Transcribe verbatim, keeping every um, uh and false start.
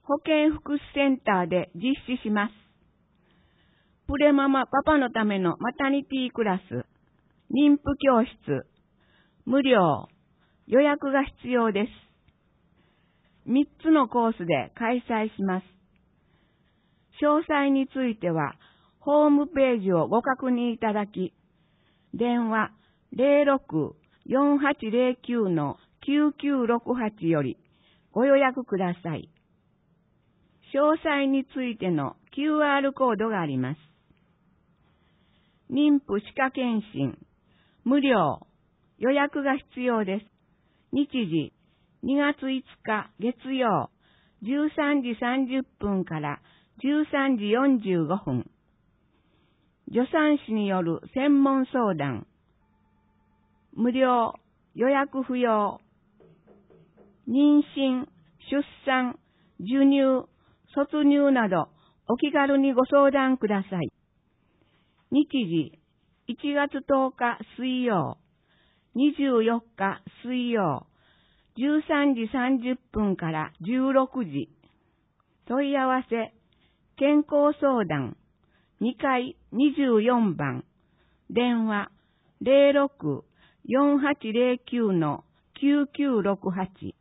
保健福祉センターで実施します。プレママパパのためのマタニティクラス、妊婦教室、無料、予約が必要です。みっつのコースで開催します。詳細については、ホームページをご確認いただき、電話 ゼロろく よんはちゼロきゅう きゅうきゅうろくはち よりご予約ください。詳細についての キューアール コードがあります。妊婦歯科検診、無料、予約が必要です。日時、にがついつか月曜、じゅうさんじさんじゅっぷんからじゅうさんじよんじゅうごふん。助産師による専門相談。無料、予約不要。妊娠、出産、授乳、卒乳などお気軽にご相談ください。日時、いちがつとおか水曜、にじゅうよっか水曜、じゅうさんじさんじゅっぷんからじゅうろくじ。問い合わせ、健康相談、にかいにじゅうよんばん、電話 ゼロろく よんはちゼロきゅう きゅうきゅうろくはち。